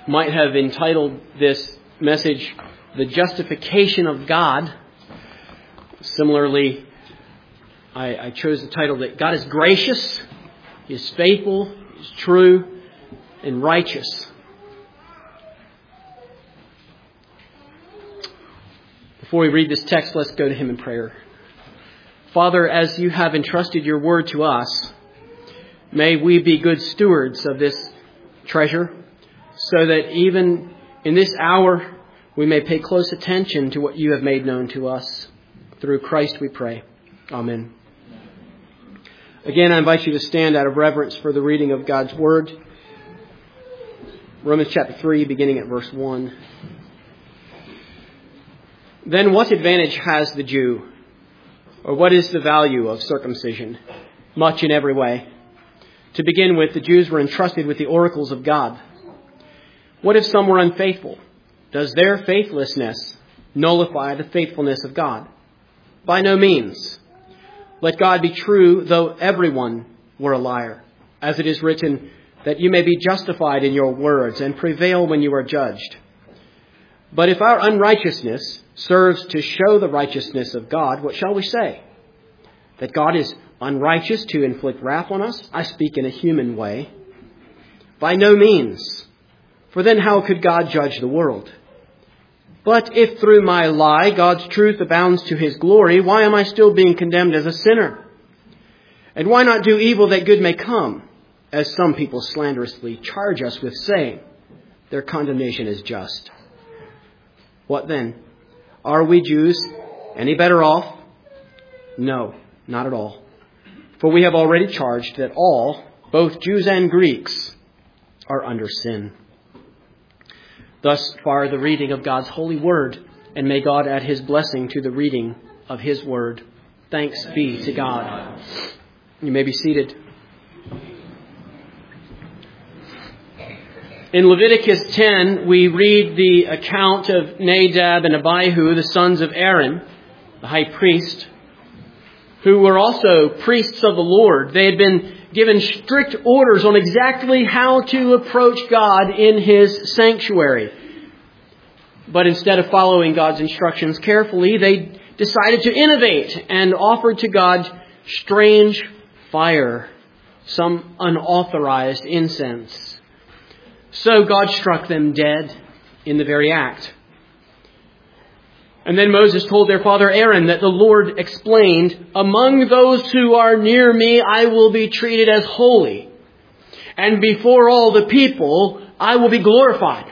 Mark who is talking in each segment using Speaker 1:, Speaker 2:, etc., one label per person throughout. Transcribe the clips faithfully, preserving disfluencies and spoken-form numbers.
Speaker 1: might have entitled this message, The Justification of God. Similarly, I, I chose the title that God is gracious, He is faithful, He is true, and righteous. Before we read this text, let's go to Him in prayer. Father, as You have entrusted Your word to us, may we be good stewards of this treasure, so that even in this hour we may pay close attention to what You have made known to us. Through Christ we pray. Amen. Again, I invite you to stand out of reverence for the reading of God's word. Romans chapter three, beginning at verse one. Then what advantage has the Jew? Or what is the value of circumcision? Much in every way. To begin with, the Jews were entrusted with the oracles of God. What if some were unfaithful? Does their faithlessness nullify the faithfulness of God? By no means. Let God be true, though everyone were a liar. As it is written, that you may be justified in your words and prevail when you are judged. But if our unrighteousness serves to show the righteousness of God, what shall we say? That God is unrighteous to inflict wrath on us? I speak in a human way. By no means. For then how could God judge the world? But if through my lie God's truth abounds to His glory, why am I still being condemned as a sinner? And why not do evil that good may come, as some people slanderously charge us with saying? Their condemnation is just. What then? Are we Jews any better off? No, not at all. For we have already charged that all, both Jews and Greeks, are under sin. Thus far the reading of God's holy word, and may God add His blessing to the reading of His word. Thanks be to God. You may be seated. In Leviticus ten, we read the account of Nadab and Abihu, the sons of Aaron, the high priest, who were also priests of the Lord. They had been given strict orders on exactly how to approach God in His sanctuary. But instead of following God's instructions carefully, they decided to innovate and offered to God strange fire, some unauthorized incense. So God struck them dead in the very act. And then Moses told their father Aaron that the Lord explained, among those who are near me, I will be treated as holy. And before all the people, I will be glorified.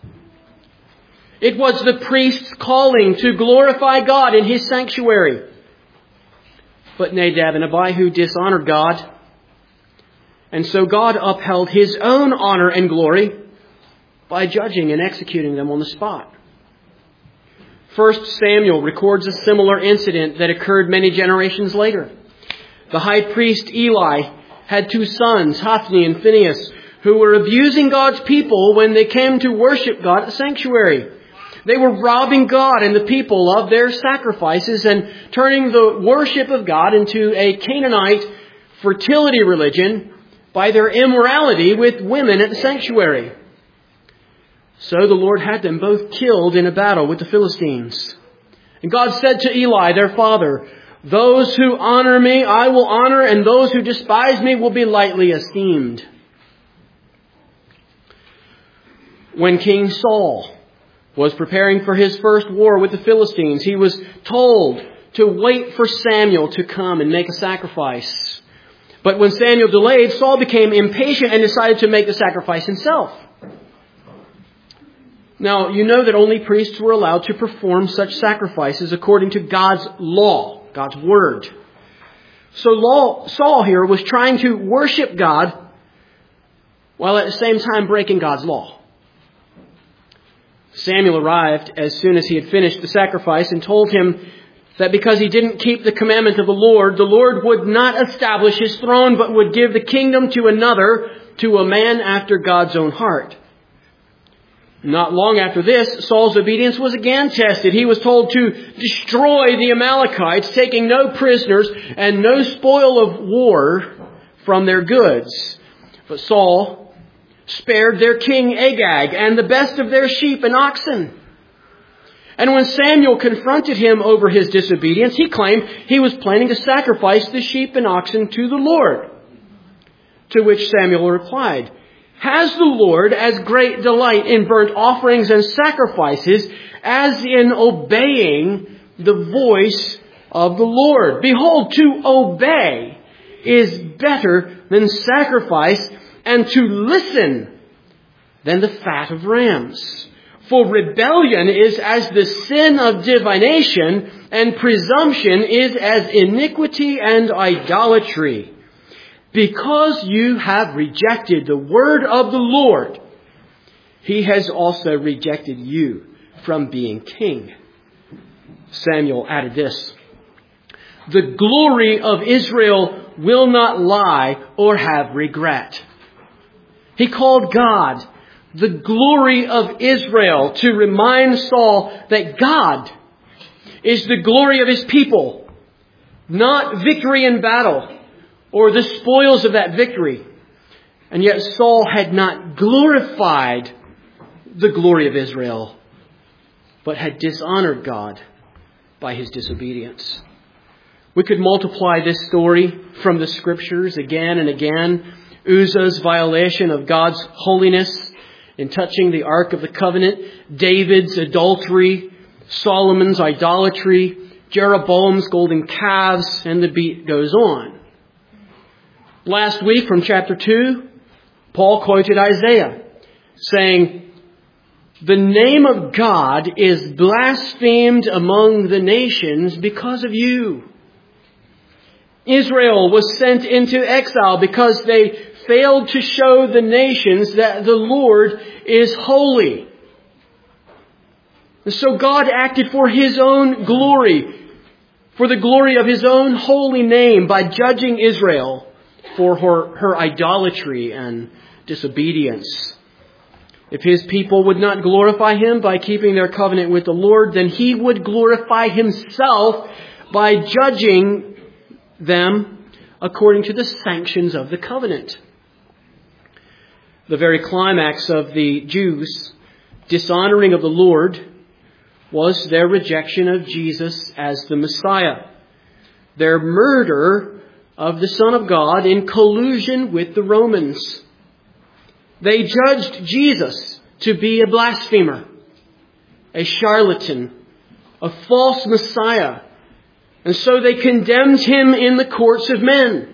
Speaker 1: It was the priest's calling to glorify God in His sanctuary. But Nadab and Abihu dishonored God. And so God upheld His own honor and glory by judging and executing them on the spot. First Samuel records a similar incident that occurred many generations later. The high priest Eli had two sons, Hophni and Phinehas, who were abusing God's people when they came to worship God at the sanctuary. They were robbing God and the people of their sacrifices and turning the worship of God into a Canaanite fertility religion by their immorality with women at the sanctuary. So the Lord had them both killed in a battle with the Philistines. And God said to Eli, their father, those who honor me, I will honor, and those who despise me will be lightly esteemed. When King Saul was preparing for his first war with the Philistines, he was told to wait for Samuel to come and make a sacrifice. But when Samuel delayed, Saul became impatient and decided to make the sacrifice himself. Now, you know that only priests were allowed to perform such sacrifices according to God's law, God's word. So Saul here was trying to worship God while at the same time breaking God's law. Samuel arrived as soon as he had finished the sacrifice and told him that because he didn't keep the commandment of the Lord, the Lord would not establish His throne, but would give the kingdom to another, to a man after God's own heart. Not long after this, Saul's obedience was again tested. He was told to destroy the Amalekites, taking no prisoners and no spoil of war from their goods. But Saul spared their king Agag and the best of their sheep and oxen. And when Samuel confronted him over his disobedience, he claimed he was planning to sacrifice the sheep and oxen to the Lord. To which Samuel replied, "Has the Lord as great delight in burnt offerings and sacrifices as in obeying the voice of the Lord? Behold, to obey is better than sacrifice, and to listen than the fat of rams. For rebellion is as the sin of divination, and presumption is as iniquity and idolatry. Because you have rejected the word of the Lord, He has also rejected you from being king." Samuel added this, "The glory of Israel will not lie or have regret." He called God the glory of Israel to remind Saul that God is the glory of His people, not victory in battle or the spoils of that victory. And yet Saul had not glorified the glory of Israel, but had dishonored God by his disobedience. We could multiply this story from the Scriptures again and again. Uzzah's violation of God's holiness in touching the Ark of the Covenant, David's adultery, Solomon's idolatry, Jeroboam's golden calves, and the beat goes on. Last week from chapter two, Paul quoted Isaiah, saying, "The name of God is blasphemed among the nations because of you." Israel was sent into exile because they failed to show the nations that the Lord is holy. And so God acted for His own glory, for the glory of His own holy name, by judging Israel for her, her idolatry and disobedience. If His people would not glorify Him by keeping their covenant with the Lord, then He would glorify Himself by judging them according to the sanctions of the covenant. The very climax of the Jews' dishonoring of the Lord was their rejection of Jesus as the Messiah, their murder of the Son of God in collusion with the Romans. They judged Jesus to be a blasphemer, a charlatan, a false Messiah, and so they condemned Him in the courts of men.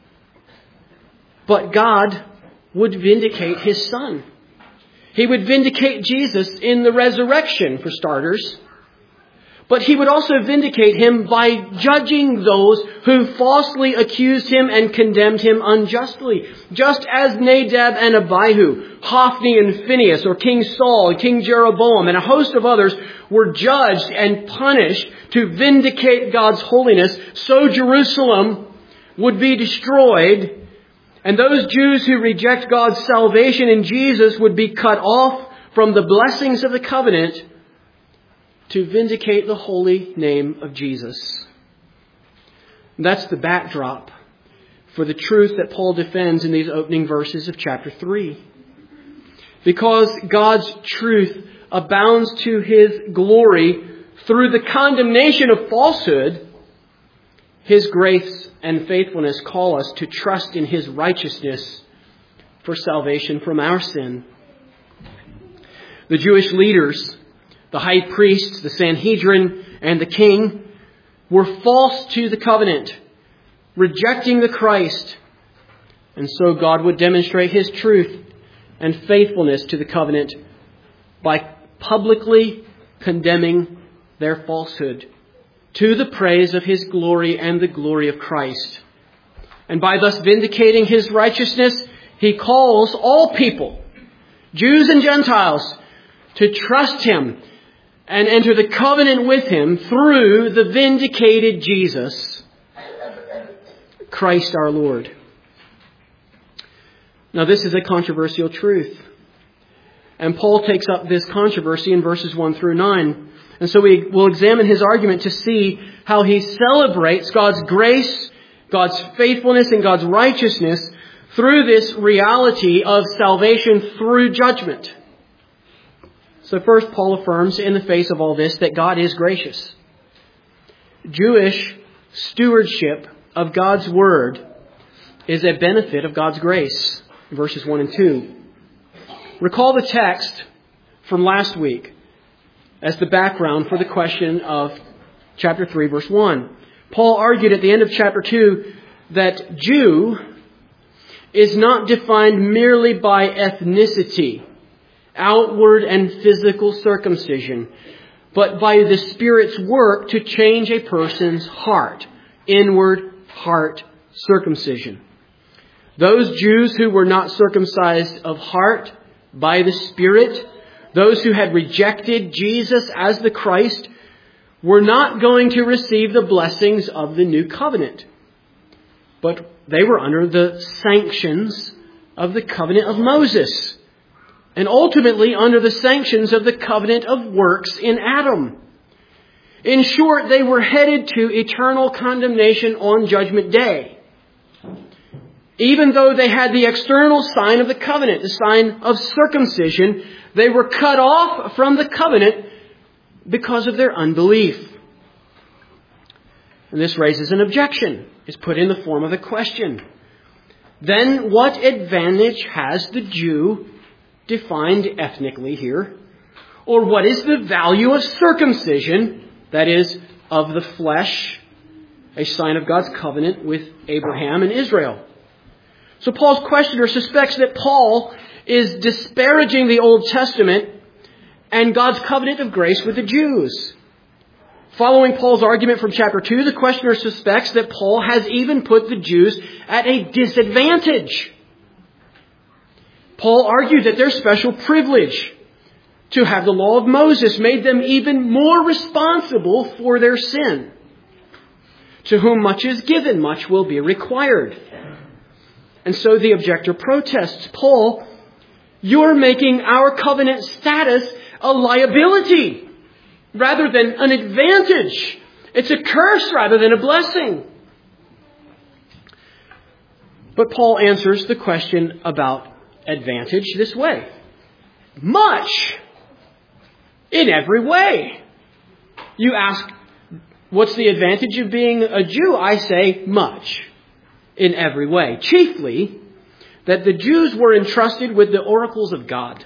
Speaker 1: But God would vindicate His Son. He would vindicate Jesus in the resurrection, for starters. But He would also vindicate Him by judging those who falsely accused Him and condemned Him unjustly. Just as Nadab and Abihu, Hophni and Phinehas, or King Saul and King Jeroboam, and a host of others were judged and punished to vindicate God's holiness, so Jerusalem would be destroyed. And those Jews who reject God's salvation in Jesus would be cut off from the blessings of the covenant to vindicate the holy name of Jesus. And that's the backdrop for the truth that Paul defends in these opening verses of chapter three. Because God's truth abounds to His glory through the condemnation of falsehood, His grace and faithfulness call us to trust in His righteousness for salvation from our sin. The Jewish leaders, the high priests, the Sanhedrin, and the king were false to the covenant, rejecting the Christ. And so God would demonstrate His truth and faithfulness to the covenant by publicly condemning their falsehood to the praise of His glory and the glory of Christ. And by thus vindicating His righteousness, He calls all people, Jews and Gentiles, to trust Him and enter the covenant with Him through the vindicated Jesus, Christ our Lord. Now this is a controversial truth. And Paul takes up this controversy in verses one through nine. And so we will examine his argument to see how he celebrates God's grace, God's faithfulness, and God's righteousness through this reality of salvation through judgment. So first, Paul affirms in the face of all this that God is gracious. Jewish stewardship of God's Word is a benefit of God's grace. Verses one and two. Recall the text from last week as the background for the question of chapter three, verse one. Paul argued at the end of chapter two that Jew is not defined merely by ethnicity, outward and physical circumcision, but by the Spirit's work to change a person's heart, inward heart circumcision. Those Jews who were not circumcised of heart by the Spirit, those who had rejected Jesus as the Christ, were not going to receive the blessings of the new covenant. But they were under the sanctions of the covenant of Moses, and ultimately under the sanctions of the covenant of works in Adam. In short, they were headed to eternal condemnation on Judgment Day. Even though they had the external sign of the covenant, the sign of circumcision, they were cut off from the covenant because of their unbelief. And this raises an objection. It's put in the form of a question. Then what advantage has the Jew, defined ethnically here? Or what is the value of circumcision, that is, of the flesh, a sign of God's covenant with Abraham and Israel? So Paul's questioner suspects that Paul is disparaging the Old Testament and God's covenant of grace with the Jews. Following Paul's argument from chapter two, the questioner suspects that Paul has even put the Jews at a disadvantage. Paul argued that their special privilege to have the law of Moses made them even more responsible for their sin. To whom much is given, much will be required. And so the objector protests, Paul, you're making our covenant status a liability rather than an advantage. It's a curse rather than a blessing. But Paul answers the question about advantage this way. Much. In every way. You ask, what's the advantage of being a Jew? I say, much. In every way. Chiefly, that the Jews were entrusted with the oracles of God.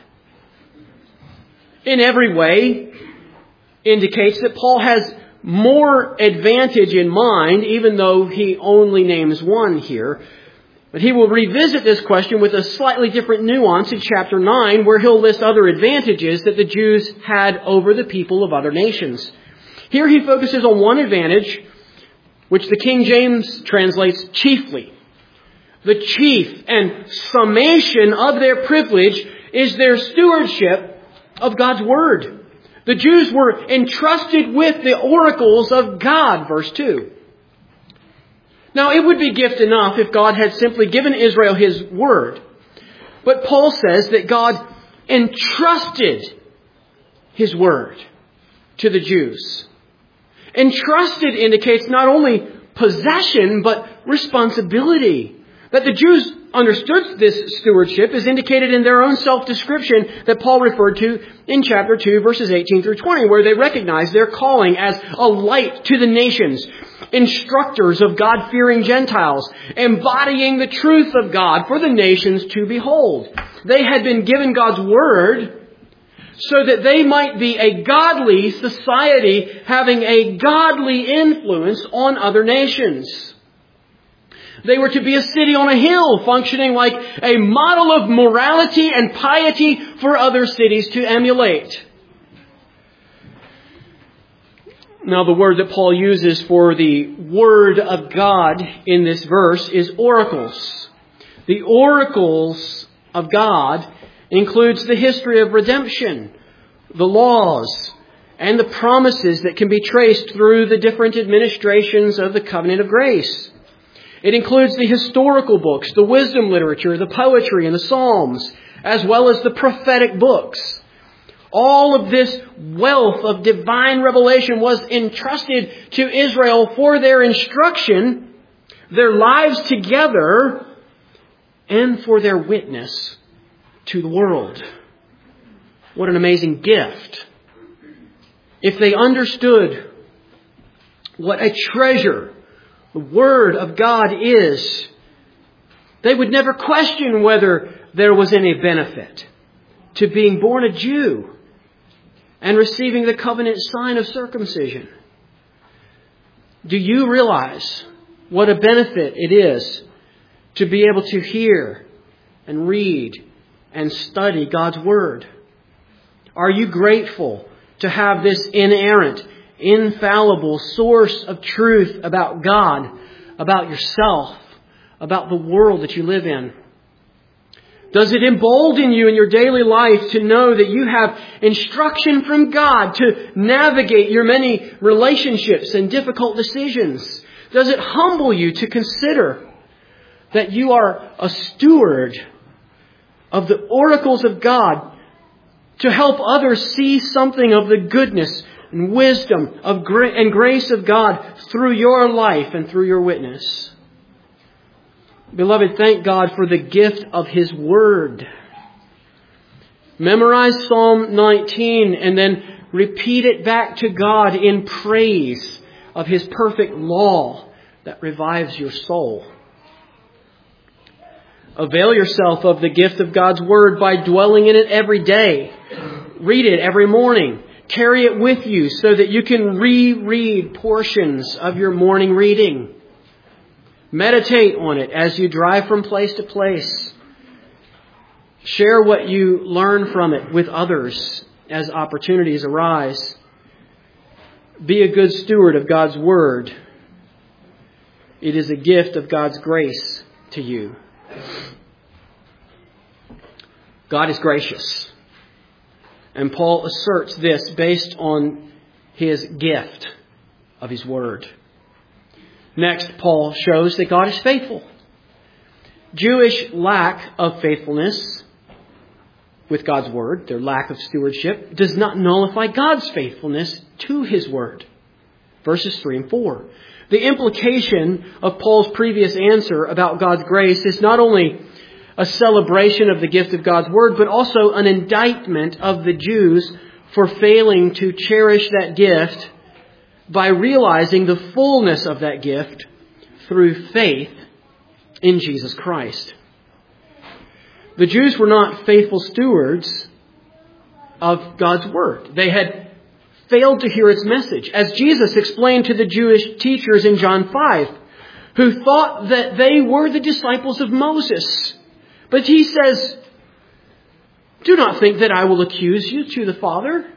Speaker 1: In every way indicates that Paul has more advantage in mind, even though he only names one here. But he will revisit this question with a slightly different nuance in chapter nine, where he'll list other advantages that the Jews had over the people of other nations. Here he focuses on one advantage, which the King James translates chiefly. The chief and summation of their privilege is their stewardship of God's Word. The Jews were entrusted with the oracles of God, verse two. Now, it would be gift enough if God had simply given Israel His Word. But Paul says that God entrusted His Word to the Jews. Entrusted indicates not only possession, but responsibility. That the Jews understood this stewardship is indicated in their own self-description that Paul referred to in chapter two, verses eighteen through twenty, where they recognize their calling as a light to the nations, instructors of God-fearing Gentiles, embodying the truth of God for the nations to behold. They had been given God's Word so that they might be a godly society having a godly influence on other nations. They were to be a city on a hill, functioning like a model of morality and piety for other cities to emulate. Now, the word that Paul uses for the Word of God in this verse is oracles. The oracles of God includes the history of redemption, the laws, and the promises that can be traced through the different administrations of the covenant of grace. It includes the historical books, the wisdom literature, the poetry, and the Psalms, as well as the prophetic books. All of this wealth of divine revelation was entrusted to Israel for their instruction, their lives together, and for their witness to the world. What an amazing gift. If they understood what a treasure the Word of God is, they would never question whether there was any benefit to being born a Jew and receiving the covenant sign of circumcision. Do you realize what a benefit it is to be able to hear and read and study God's Word? Are you grateful to have this inerrant, infallible source of truth about God, about yourself, about the world that you live in? Does it embolden you in your daily life to know that you have instruction from God to navigate your many relationships and difficult decisions? Does it humble you to consider that you are a steward of the oracles of God to help others see something of the goodness and wisdom of gra- and grace of God through your life and through your witness? Beloved, thank God for the gift of His Word. Memorize Psalm nineteen and then repeat it back to God in praise of His perfect law that revives your soul. Avail yourself of the gift of God's Word by dwelling in it every day. Read it every morning. Carry it with you so that you can reread portions of your morning reading. Meditate on it as you drive from place to place. Share what you learn from it with others as opportunities arise. Be a good steward of God's Word. It is a gift of God's grace to you. God is gracious. And Paul asserts this based on his gift of His Word. Next, Paul shows that God is faithful. Jewish lack of faithfulness with God's Word, their lack of stewardship, does not nullify God's faithfulness to His Word. Verses three and four. The implication of Paul's previous answer about God's grace is not only a celebration of the gift of God's Word, but also an indictment of the Jews for failing to cherish that gift by realizing the fullness of that gift through faith in Jesus Christ. The Jews were not faithful stewards of God's Word. They had failed to hear its message, as Jesus explained to the Jewish teachers in John five, who thought that they were the disciples of Moses. But He says, "Do not think that I will accuse you to the Father.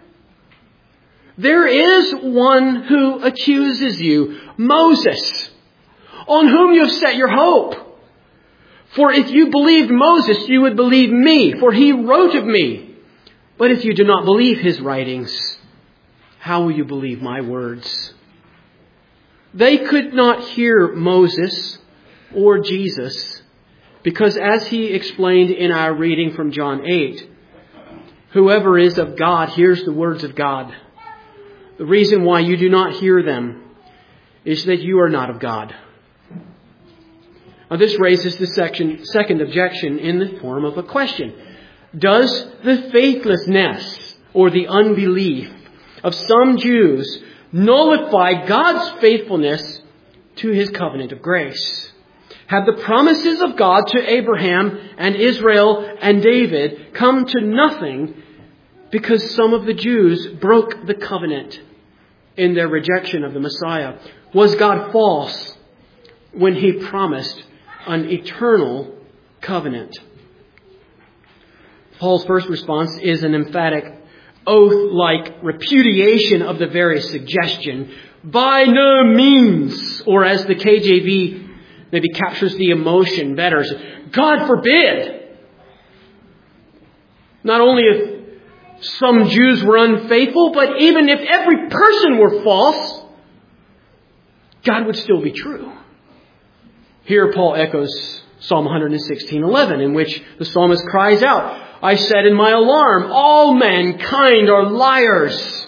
Speaker 1: There is one who accuses you, Moses, on whom you have set your hope. For if you believed Moses, you would believe me, for he wrote of me. But if you do not believe his writings, how will you believe my words?" They could not hear Moses or Jesus because, as he explained in our reading from John eight, whoever is of God hears the words of God. The reason why you do not hear them is that you are not of God. Now, this raises the section, second objection in the form of a question. Does the faithlessness or the unbelief of some Jews nullify God's faithfulness to His covenant of grace? Have the promises of God to Abraham and Israel and David come to nothing because some of the Jews broke the covenant in their rejection of the Messiah? Was God false when He promised an eternal covenant? Paul's first response is an emphatic oath-like repudiation of the very suggestion. By no means, or as the K J V maybe captures the emotion better, God forbid. Not only if some Jews were unfaithful, but even if every person were false, God would still be true. Here Paul echoes Psalm one sixteen eleven, in which the psalmist cries out, "I said in my alarm, all mankind are liars."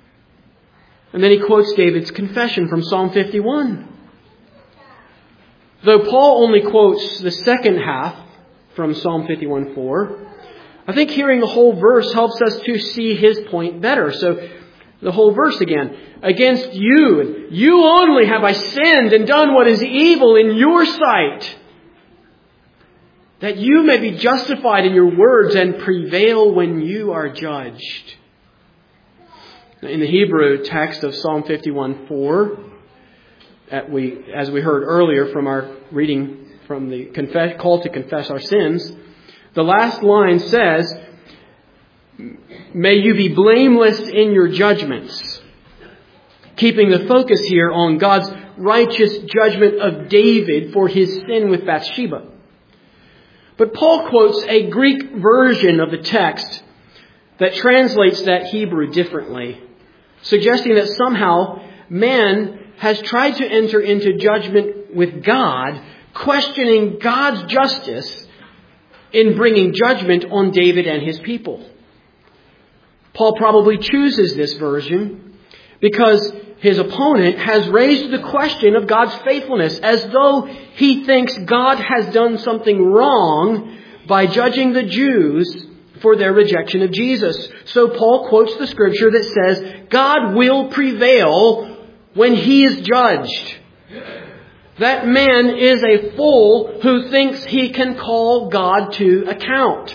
Speaker 1: And then he quotes David's confession from Psalm fifty-one. Though Paul only quotes the second half from Psalm fifty-one four, I think hearing the whole verse helps us to see his point better. So the whole verse again. Against you, you only have I sinned and done what is evil in your sight, that you may be justified in your words and prevail when you are judged. In the Hebrew text of Psalm fifty-one four, At we, as we heard earlier from our reading from the confess, call to confess our sins, the last line says, may you be blameless in your judgments. Keeping the focus here on God's righteous judgment of David for his sin with Bathsheba. But Paul quotes a Greek version of the text that translates that Hebrew differently, suggesting that somehow man has tried to enter into judgment with God, questioning God's justice in bringing judgment on David and his people. Paul probably chooses this version because his opponent has raised the question of God's faithfulness as though he thinks God has done something wrong by judging the Jews for their rejection of Jesus. So Paul quotes the scripture that says, God will prevail when he is judged. That man is a fool who thinks he can call God to account.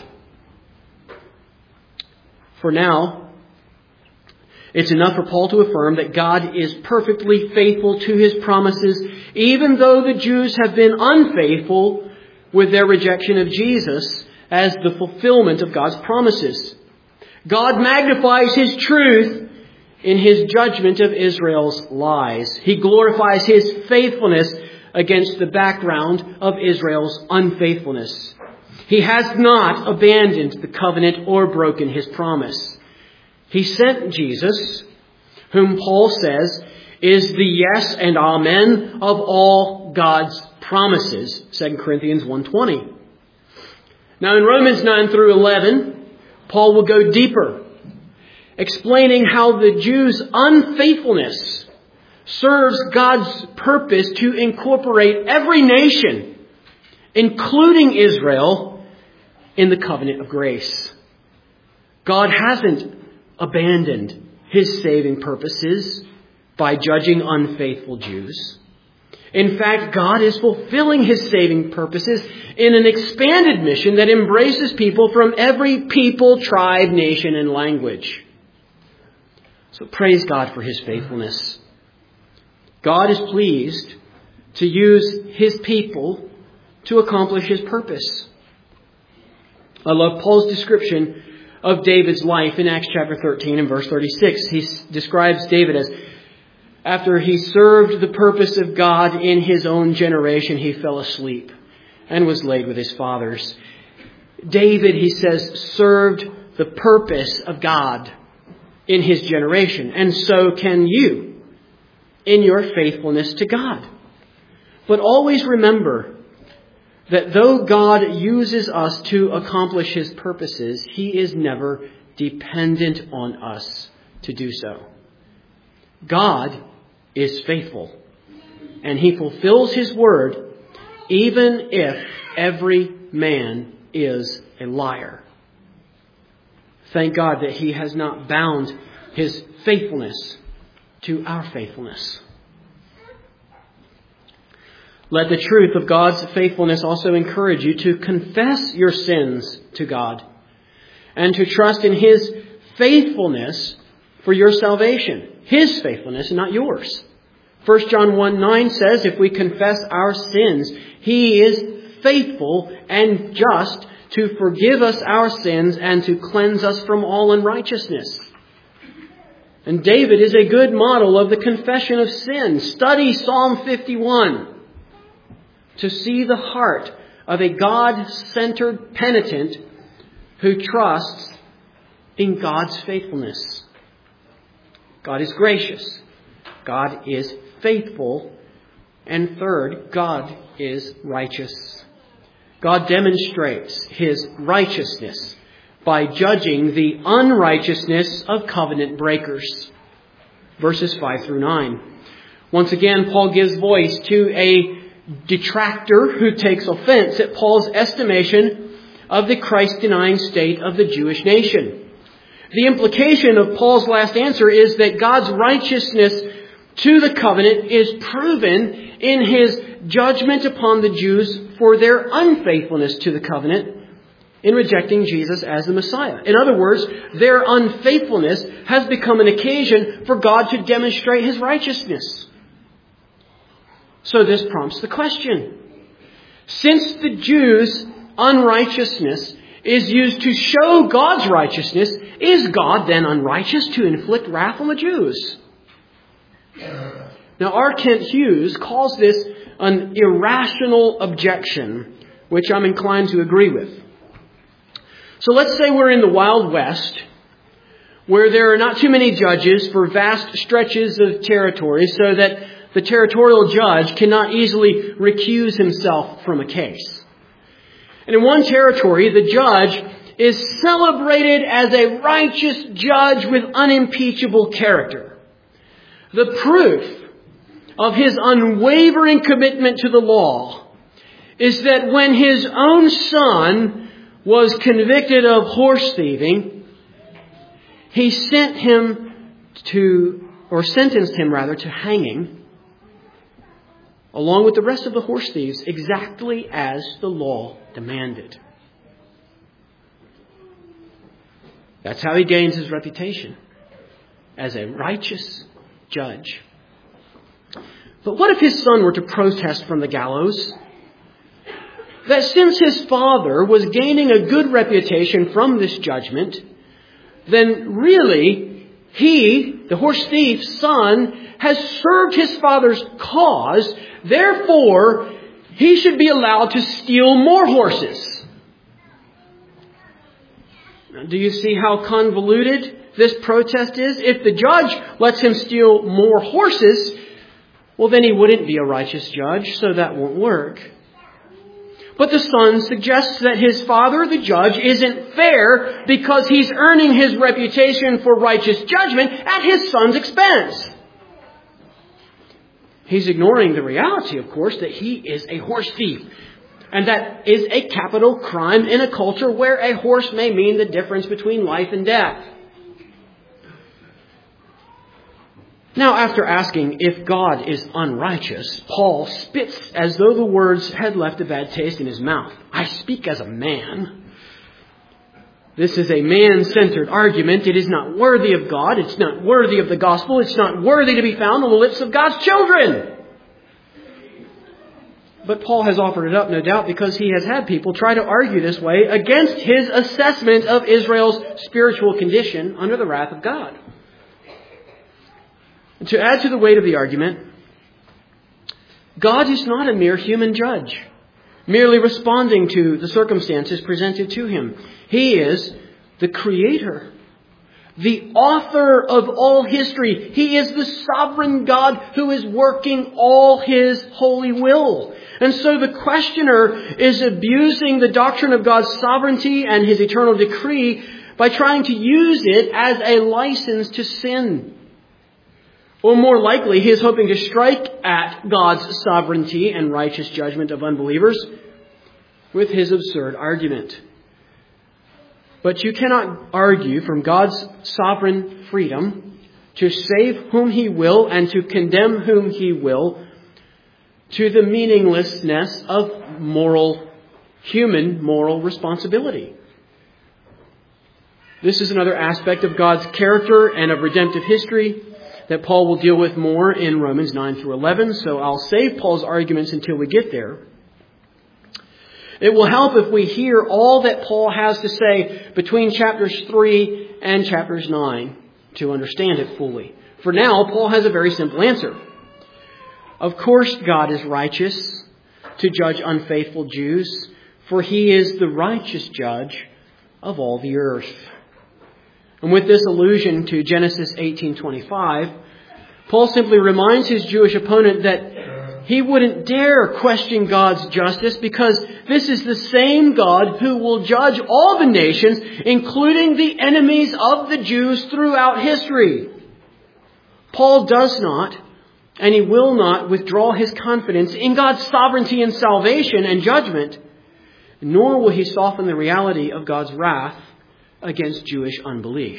Speaker 1: For now, it's enough for Paul to affirm that God is perfectly faithful to his promises, even though the Jews have been unfaithful with their rejection of Jesus as the fulfillment of God's promises. God magnifies his truth in his judgment of Israel's lies. He glorifies his faithfulness against the background of Israel's unfaithfulness. He has not abandoned the covenant or broken his promise. He sent Jesus, whom Paul says is the yes and amen of all God's promises. Second Corinthians one twenty. Now in Romans nine through eleven, Paul will go deeper, explaining how the Jews' unfaithfulness serves God's purpose to incorporate every nation, including Israel, in the covenant of grace. God hasn't abandoned his saving purposes by judging unfaithful Jews. In fact, God is fulfilling his saving purposes in an expanded mission that embraces people from every people, tribe, nation, and language. So praise God for his faithfulness. God is pleased to use his people to accomplish his purpose. I love Paul's description of David's life in Acts chapter thirteen and verse thirty-six. He describes David as, after he served the purpose of God in his own generation, he fell asleep and was laid with his fathers. David, he says, served the purpose of God in his generation. And so can you in your faithfulness to God. But always remember that though God uses us to accomplish his purposes, he is never dependent on us to do so. God is faithful, and he fulfills his word even if every man is a liar. Thank God that he has not bound his faithfulness to our faithfulness. Let the truth of God's faithfulness also encourage you to confess your sins to God and to trust in his faithfulness for your salvation. His faithfulness and not yours. First John one nine says, if we confess our sins, he is faithful and just to forgive us our sins and to cleanse us from all unrighteousness. And David is a good model of the confession of sin. Study Psalm fifty-one. To see the heart of a God-centered penitent who trusts in God's faithfulness. God is gracious. God is faithful. And third, God is righteous. God demonstrates his righteousness by judging the unrighteousness of covenant breakers. Verses five through nine. Once again, Paul gives voice to a detractor who takes offense at Paul's estimation of the Christ-denying state of the Jewish nation. The implication of Paul's last answer is that God's righteousness to the covenant is proven in his judgment upon the Jews for their unfaithfulness to the covenant in rejecting Jesus as the Messiah. In other words, their unfaithfulness has become an occasion for God to demonstrate his righteousness. So this prompts the question. Since the Jews' unrighteousness is used to show God's righteousness, is God then unrighteous to inflict wrath on the Jews? Now, R. Kent Hughes calls this an irrational objection, which I'm inclined to agree with. So let's say we're in the Wild West, where there are not too many judges for vast stretches of territory, so that the territorial judge cannot easily recuse himself from a case. And in one territory, the judge is celebrated as a righteous judge with unimpeachable character. The proof of his unwavering commitment to the law is that when his own son was convicted of horse thieving, he sent him to, or sentenced him rather, to hanging, along with the rest of the horse thieves, exactly as the law demanded. That's how he gains his reputation, as a righteous judge. But what if his son were to protest from the gallows that since his father was gaining a good reputation from this judgment, then really he, the horse thief's son, has served his father's cause, therefore he should be allowed to steal more horses? Now, do you see how convoluted this protest is? If the judge lets him steal more horses, well, then he wouldn't be a righteous judge, so that won't work. But the son suggests that his father, the judge, isn't fair because he's earning his reputation for righteous judgment at his son's expense. He's ignoring the reality, of course, that he is a horse thief. And that is a capital crime in a culture where a horse may mean the difference between life and death. Now, after asking if God is unrighteous, Paul spits as though the words had left a bad taste in his mouth. I speak as a man. This is a man-centered argument. It is not worthy of God. It's not worthy of the gospel. It's not worthy to be found on the lips of God's children. But Paul has offered it up, no doubt, because he has had people try to argue this way against his assessment of Israel's spiritual condition under the wrath of God. To add to the weight of the argument, God is not a mere human judge, merely responding to the circumstances presented to him. He is the Creator, the author of all history. He is the sovereign God who is working all His holy will. And so the questioner is abusing the doctrine of God's sovereignty and His eternal decree by trying to use it as a license to sin. Or more likely, he is hoping to strike at God's sovereignty and righteous judgment of unbelievers with his absurd argument. But you cannot argue from God's sovereign freedom to save whom He will and to condemn whom He will to the meaninglessness of moral, human moral responsibility. This is another aspect of God's character and of redemptive history that Paul will deal with more in Romans nine through eleven, so I'll save Paul's arguments until we get there. It will help if we hear all that Paul has to say between chapters three and chapters nine to understand it fully. For now, Paul has a very simple answer. Of course, God is righteous to judge unfaithful Jews, for He is the righteous judge of all the earth. And with this allusion to Genesis eighteen twenty-five, Paul simply reminds his Jewish opponent that he wouldn't dare question God's justice because this is the same God who will judge all the nations, including the enemies of the Jews throughout history. Paul does not, And he will not withdraw his confidence in God's sovereignty and salvation and judgment, nor will he soften the reality of God's wrath against Jewish unbelief.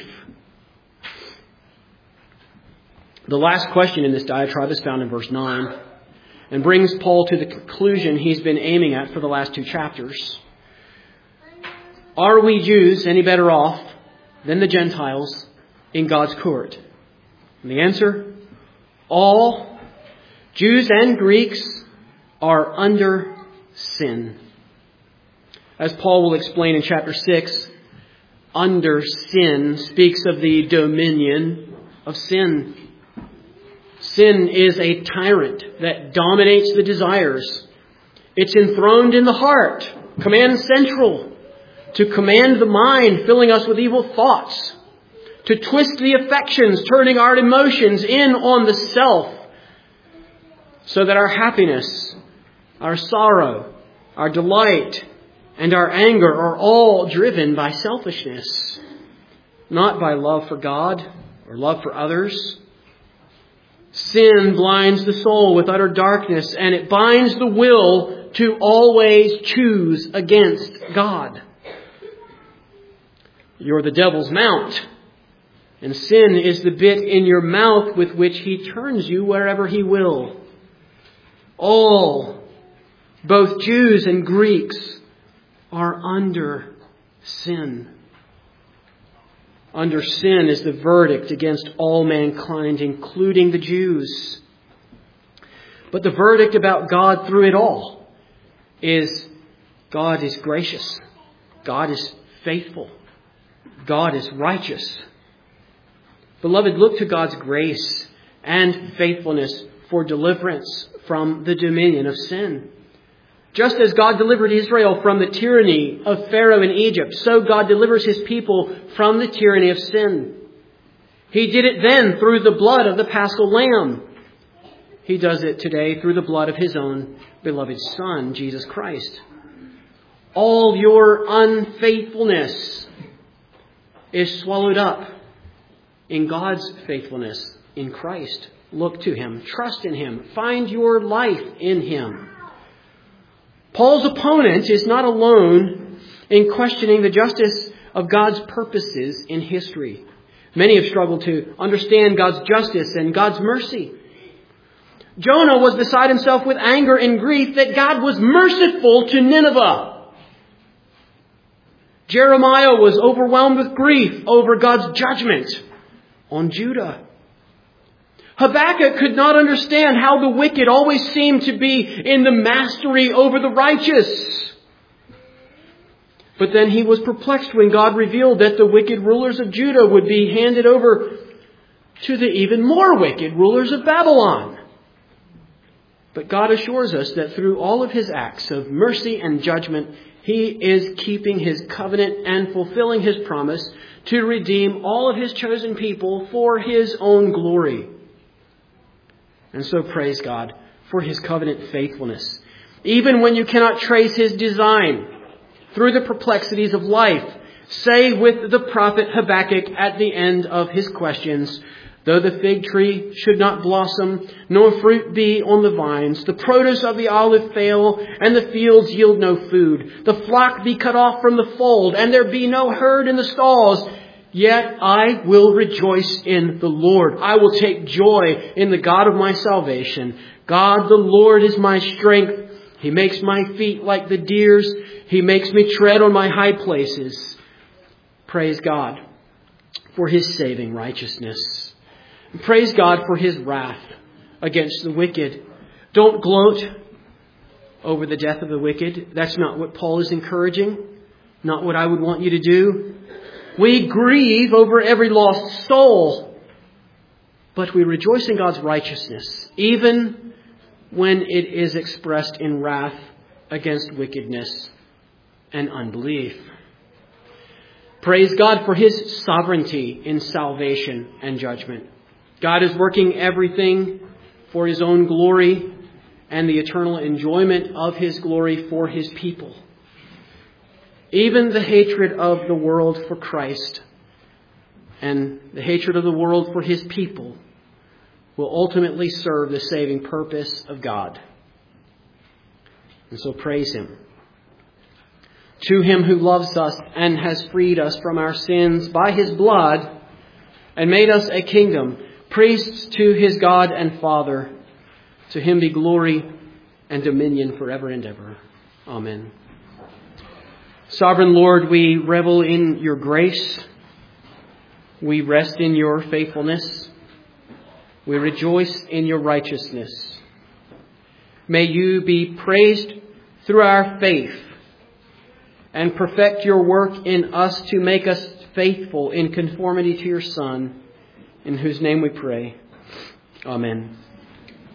Speaker 1: The last question in this diatribe is found in verse nine and brings Paul to the conclusion he's been aiming at for the last two chapters. Are we Jews any better off than the Gentiles in God's court? And the answer, all Jews and Greeks are under sin. As Paul will explain in chapter six, under sin speaks of the dominion of sin. Sin is a tyrant that dominates the desires. It's enthroned in the heart, command central, to command the mind, filling us with evil thoughts, to twist the affections, turning our emotions in on the self, so that our happiness, our sorrow, our delight, and our anger are all driven by selfishness, not by love for God or love for others. Sin blinds the soul with utter darkness, and it binds the will to always choose against God. You're the devil's mount, and sin is the bit in your mouth with which he turns you wherever he will. All, both Jews and Greeks, are under sin. Under sin is the verdict against all mankind, including the Jews. But the verdict about God through it all is God is gracious. God is faithful. God is righteous. Beloved, look to God's grace and faithfulness for deliverance from the dominion of sin. Just as God delivered Israel from the tyranny of Pharaoh in Egypt, so God delivers his people from the tyranny of sin. He did it then through the blood of the Paschal Lamb. He does it today through the blood of his own beloved Son, Jesus Christ. All your unfaithfulness is swallowed up in God's faithfulness in Christ. Look to him. Trust in him. Find your life in him. Paul's opponent is not alone in questioning the justice of God's purposes in history. Many have struggled to understand God's justice and God's mercy. Jonah was beside himself with anger and grief that God was merciful to Nineveh. Jeremiah was overwhelmed with grief over God's judgment on Judah. Habakkuk could not understand how the wicked always seemed to be in the mastery over the righteous. But then he was perplexed when God revealed that the wicked rulers of Judah would be handed over to the even more wicked rulers of Babylon. But God assures us that through all of his acts of mercy and judgment, he is keeping his covenant and fulfilling his promise to redeem all of his chosen people for his own glory. And so praise God for his covenant faithfulness. Even when you cannot trace his design through the perplexities of life, say with the prophet Habakkuk at the end of his questions, though the fig tree should not blossom, nor fruit be on the vines, the produce of the olive fail, and the fields yield no food, the flock be cut off from the fold, and there be no herd in the stalls, yet I will rejoice in the Lord. I will take joy in the God of my salvation. God, the Lord, is my strength. He makes my feet like the deer's. He makes me tread on my high places. Praise God for his saving righteousness. Praise God for his wrath against the wicked. Don't gloat over the death of the wicked. That's not what Paul is encouraging. Not what I would want you to do. We grieve over every lost soul, but we rejoice in God's righteousness, even when it is expressed in wrath against wickedness and unbelief. Praise God for his sovereignty in salvation and judgment. God is working everything for his own glory and the eternal enjoyment of his glory for his people. Even the hatred of the world for Christ and the hatred of the world for his people will ultimately serve the saving purpose of God. And so praise Him. To Him who loves us and has freed us from our sins by His blood and made us a kingdom, priests to His God and Father, to Him be glory and dominion forever and ever. Amen. Sovereign Lord, we revel in your grace. We rest in your faithfulness. We rejoice in your righteousness. May you be praised through our faith and perfect your work in us to make us faithful in conformity to your Son, in whose name we pray. Amen.